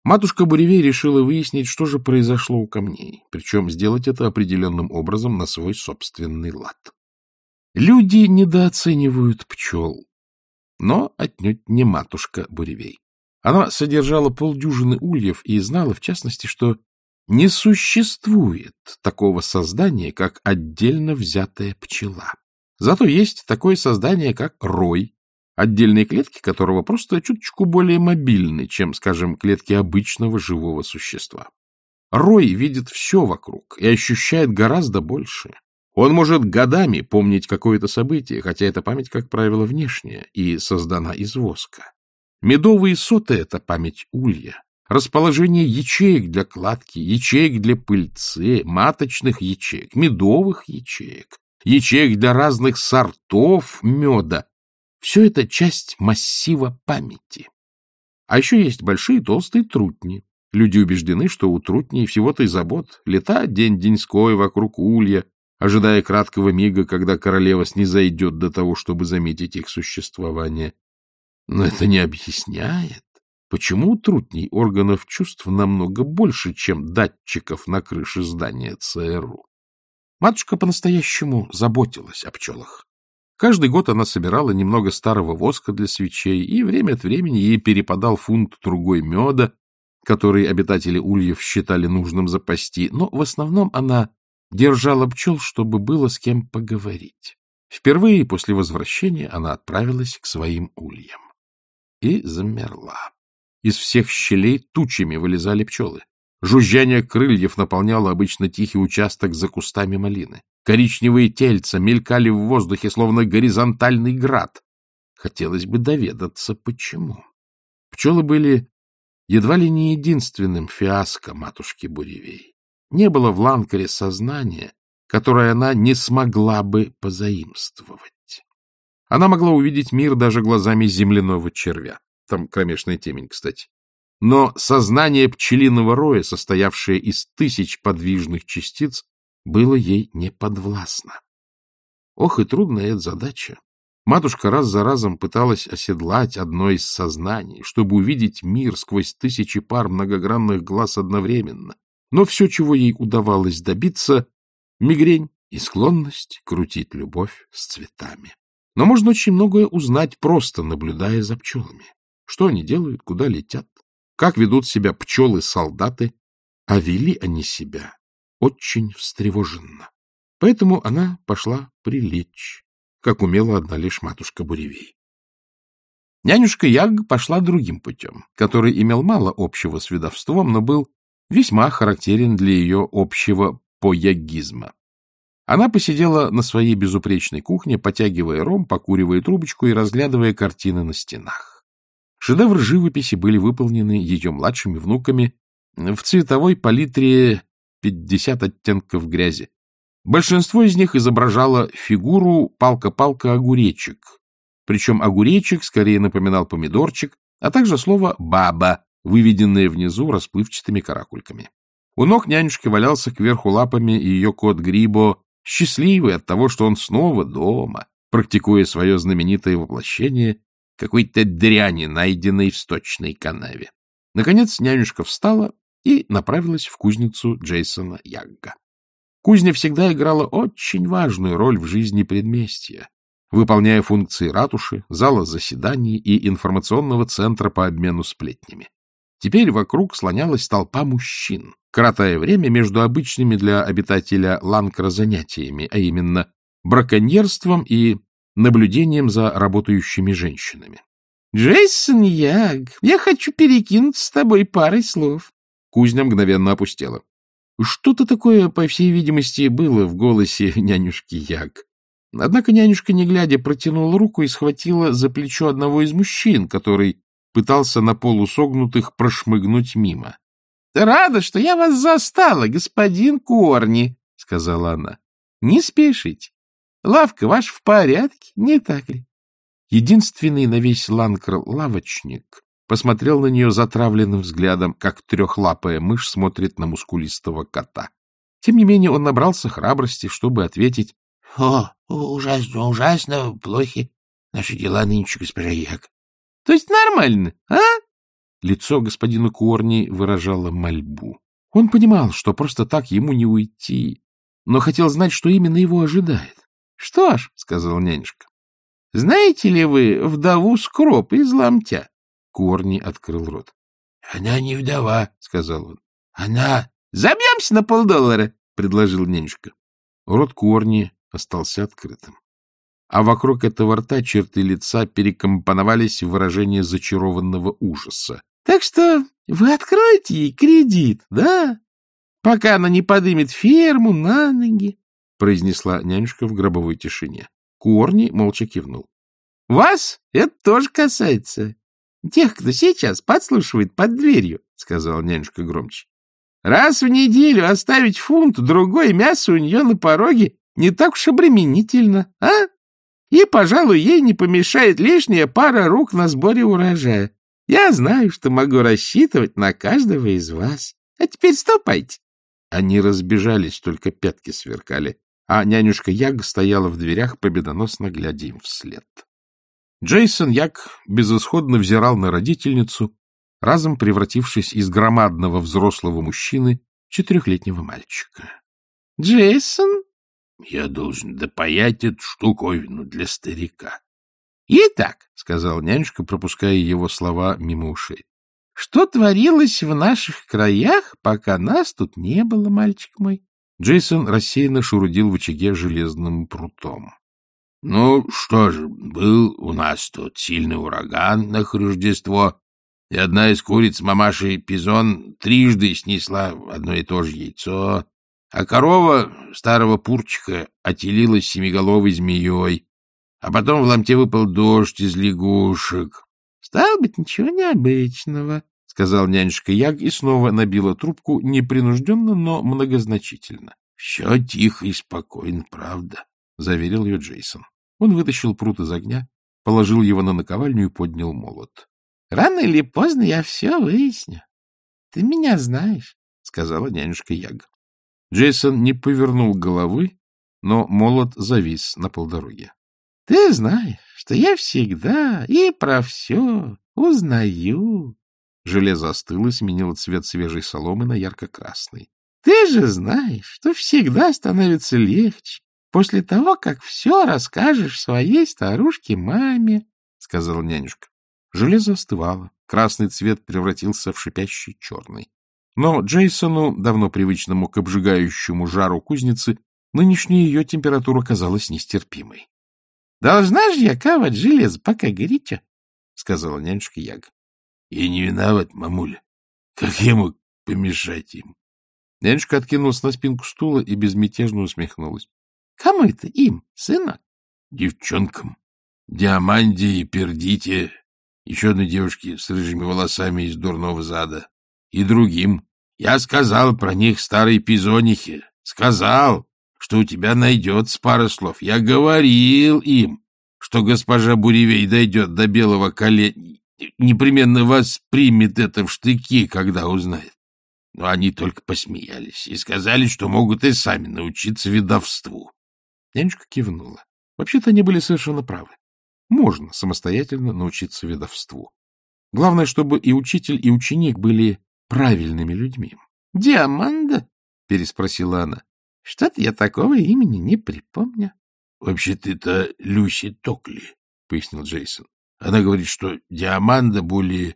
Матушка Буревей решила выяснить, что же произошло у камней, причем сделать это определенным образом на свой собственный лад. Люди недооценивают пчел, но отнюдь не матушка Буревей. Она содержала полдюжины ульев и знала, в частности, что не существует такого создания, как отдельно взятая пчела. Зато есть такое создание, как рой, отдельные клетки которого просто чуточку более мобильны, чем, скажем, клетки обычного живого существа. Рой видит все вокруг и ощущает гораздо больше. Он может годами помнить какое-то событие, хотя эта память, как правило, внешняя и создана из воска. Медовые соты — это память улья. Расположение ячеек для кладки, ячеек для пыльцы, маточных ячеек, медовых ячеек, ячеек для разных сортов меда — все это часть массива памяти. А еще есть большие толстые трутни. Люди убеждены, что у трутней всего-то и забот летать день-деньской вокруг улья, ожидая краткого мига, когда королева снизойдет до того, чтобы заметить их существование. Но это не объясняет, почему у трутней органов чувств намного больше, чем датчиков на крыше здания ЦРУ. Матушка по-настоящему заботилась о пчелах. Каждый год она собирала немного старого воска для свечей, и время от времени ей перепадал фунт-другой меда, который обитатели ульев считали нужным запасти, но в основном она держала пчел, чтобы было с кем поговорить. Впервые после возвращения она отправилась к своим ульям. И замерла. Из всех щелей тучами вылезали пчелы. Жужжание крыльев наполняло обычно тихий участок за кустами малины. Коричневые тельца мелькали в воздухе, словно горизонтальный град. Хотелось бы доведаться, почему. Пчелы были едва ли не единственным фиаско матушки Буревей. Не было в Ланкаре сознания, которое она не смогла бы позаимствовать. Она могла увидеть мир даже глазами земляного червя. Там кромешная темень, кстати. Но сознание пчелиного роя, состоявшее из тысяч подвижных частиц, было ей неподвластно. Ох, и трудная эта задача. Матушка раз за разом пыталась оседлать одно из сознаний, чтобы увидеть мир сквозь тысячи пар многогранных глаз одновременно. Но все, чего ей удавалось добиться — мигрень и склонность крутить любовь с цветами. Но можно очень многое узнать, просто наблюдая за пчелами. Что они делают, куда летят, как ведут себя пчелы-солдаты, а вели они себя очень встревоженно. Поэтому она пошла прилечь, как умела одна лишь матушка Буревей. Нянюшка Яг пошла другим путем, который имел мало общего с ведовством, но был весьма характерен для ее общего поягизма. Она посидела на своей безупречной кухне, потягивая ром, покуривая трубочку и разглядывая картины на стенах. Шедевры живописи были выполнены ее младшими внуками в цветовой палитре 50 оттенков грязи. Большинство из них изображало фигуру палка-палка-огуречек, причем огуречек скорее напоминал помидорчик, а также слово «баба», выведенное внизу расплывчатыми каракульками. У ног нянюшки валялся кверху лапами ее кот Грибо, счастливый от того, что он снова дома, практикуя свое знаменитое воплощение какой-то дряни, найденной в сточной канаве. Наконец нянюшка встала и направилась в кузницу Джейсона Ягга. Кузня всегда играла очень важную роль в жизни предместья, выполняя функции ратуши, зала заседаний и информационного центра по обмену сплетнями. Теперь вокруг слонялась толпа мужчин, коротая время между обычными для обитателя Ланкара занятиями, а именно браконьерством и наблюдением за работающими женщинами. — Джейсон Яг, я хочу перекинуться с тобой парой слов. Кузня мгновенно опустела. Что-то такое, по всей видимости, было в голосе нянюшки Яг. Однако нянюшка, не глядя, протянула руку и схватила за плечо одного из мужчин, который пытался на полусогнутых прошмыгнуть мимо. — Рада, что я вас застала, господин Корни, — сказала она. — Не спешите. Лавка ваша в порядке, не так ли? Единственный на весь Ланкар лавочник посмотрел на нее затравленным взглядом, как трехлапая мышь смотрит на мускулистого кота. Тем не менее он набрался храбрости, чтобы ответить: — О, ужасно, ужасно плохи наши дела нынче, госпожа Яг. — То есть нормально, а? Лицо господина Куорни выражало мольбу. Он понимал, что просто так ему не уйти, но хотел знать, что именно его ожидает. — Что ж, — сказал нянюшка, — знаете ли вы вдову Скроп из Ломтя? Куорни открыл рот. — Она не вдова, — сказал он. — Она... — Забьемся на $5, — предложил нянюшка. Рот Куорни остался открытым. А вокруг этого рта черты лица перекомпоновались в выражение зачарованного ужаса. — Так что вы откроете ей кредит, да? Пока она не подымет ферму на ноги, — произнесла нянюшка в гробовой тишине. Куорни молча кивнул. — Вас это тоже касается. Тех, кто сейчас подслушивает под дверью, — сказал нянюшка громче. Раз в неделю оставить фунт-другой мяса у нее на пороге не так уж обременительно, а? И, пожалуй, ей не помешает лишняя пара рук на сборе урожая. Я знаю, что могу рассчитывать на каждого из вас. А теперь ступайте. Они разбежались, только пятки сверкали, а нянюшка Яг стояла в дверях, победоносно глядя им вслед. Джейсон Яг безысходно взирал на родительницу, разом превратившись из громадного взрослого мужчины в 4-летнего мальчика. — Джейсон? — Я должен допаять эту штуковину для старика. — Итак, — сказал нянюшка, пропуская его слова мимо ушей, — что творилось в наших краях, пока нас тут не было, мальчик мой? Джейсон рассеянно шурудил в очаге железным прутом. — Ну, что же, был у нас тут сильный ураган на Рождество, и одна из куриц мамаши Пизон трижды снесла одно и то же яйцо, а корова старого Пурчика отелилась семиголовой змеей, а потом в Ломте выпал дождь из лягушек. — Стало быть, ничего необычного, — сказал нянюшка Яг и снова набила трубку непринужденно, но многозначительно. — Все тихо и спокойно, правда, — заверил ее Джейсон. Он вытащил прут из огня, положил его на наковальню и поднял молот. — Рано или поздно я все выясню. — Ты меня знаешь, — сказала нянюшка Яг. Джейсон не повернул головы, но молот завис на полдороге. — Ты знаешь, что я всегда и про все узнаю. Железо остыло и сменило цвет свежей соломы на ярко-красный. — Ты же знаешь, что всегда становится легче после того, как все расскажешь своей старушке-маме, — сказала нянюшка. Железо остывало, красный цвет превратился в шипящий черный. Но Джейсону, давно привычному к обжигающему жару кузницы, нынешняя ее температура казалась нестерпимой. — Должна же я ковать железо, пока горячо, — сказала нянюшка Яг. — Я не виноват, мамуля. Как я мог помешать им? Нянюшка откинулась на спинку стула и безмятежно усмехнулась. — Кому это им, сынок? — Девчонкам. Диаманде и Пердите, еще одной девушке с рыжими волосами из дурного зада, и другим. Я сказал про них старой пизонихе. Сказал, что у тебя найдется пара слов. Я говорил им, что госпожа Буревей дойдет до белого коленя, непременно воспримет это в штыки, когда узнает. Но они только посмеялись и сказали, что могут и сами научиться ведовству. Нянюшка кивнула. Вообще-то они были совершенно правы. Можно самостоятельно научиться ведовству. Главное, чтобы и учитель, и ученик были правильными людьми. — Диаманда? — переспросила она. — Что-то я такого имени не припомню. — Вообще-то это Люси Токли, — пояснил Джейсон. Она говорит, что Диаманда более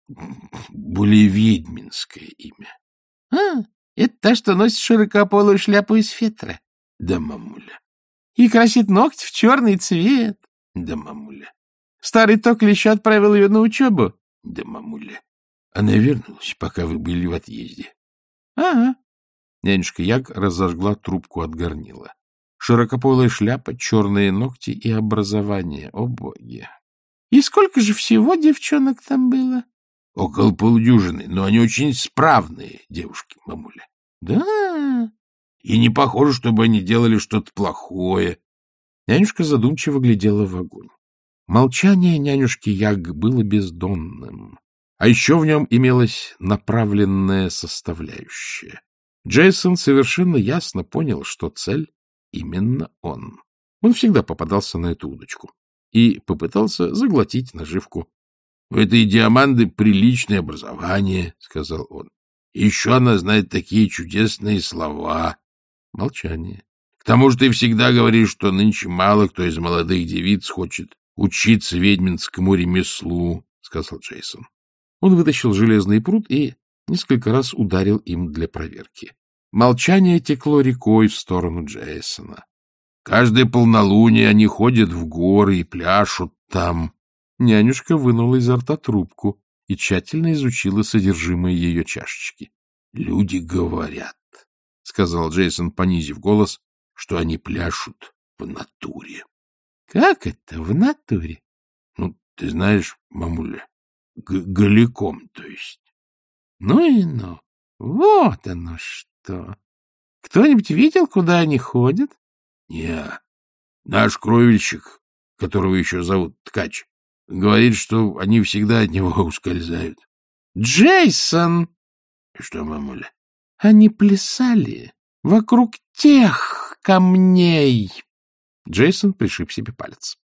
ведьминское имя. — А, это та, что носит широкополую шляпу из фетра? — Да, мамуля. — И красит ногти в черный цвет? — Да, мамуля. — Старый Токли еще отправил ее на учебу? — Да, мамуля. Она вернулась, пока вы были в отъезде. — Ага. Нянюшка Яг разожгла трубку от горнила. Широкополая шляпа, черные ногти и образование. О, боги! — И сколько же всего девчонок там было? — Около полудюжины, но они очень справные девушки, мамуля. — Да. И не похоже, чтобы они делали что-то плохое. Нянюшка задумчиво глядела в огонь. Молчание нянюшки Яг было бездонным, а еще в нем имелась направленная составляющая. Джейсон совершенно ясно понял, что цель именно он. Он всегда попадался на эту удочку и попытался заглотить наживку. У этой Диаманды приличное образование, — сказал он. Еще она знает такие чудесные слова. Молчание. К тому же ты всегда говоришь, что нынче мало кто из молодых девиц хочет учиться ведьминскому ремеслу, — сказал Джейсон. Он вытащил железный прут и несколько раз ударил им для проверки. Молчание текло рекой в сторону Джейсона. Каждое полнолуние они ходят в горы и пляшут там. Нянюшка вынула изо рта трубку и тщательно изучила содержимое ее чашечки. — Люди говорят, — сказал Джейсон, понизив голос, — что они пляшут в натуре. — Как это в натуре? — Ну, ты знаешь, мамуля, голиком, то есть. — Ну и ну, вот оно что. Кто-нибудь видел, куда они ходят? — Не, наш кровельщик, которого еще зовут Ткач, говорит, что они всегда от него ускользают. — Джейсон! — Что, мамуля? — Они плясали вокруг тех камней. Джейсон пришиб себе палец.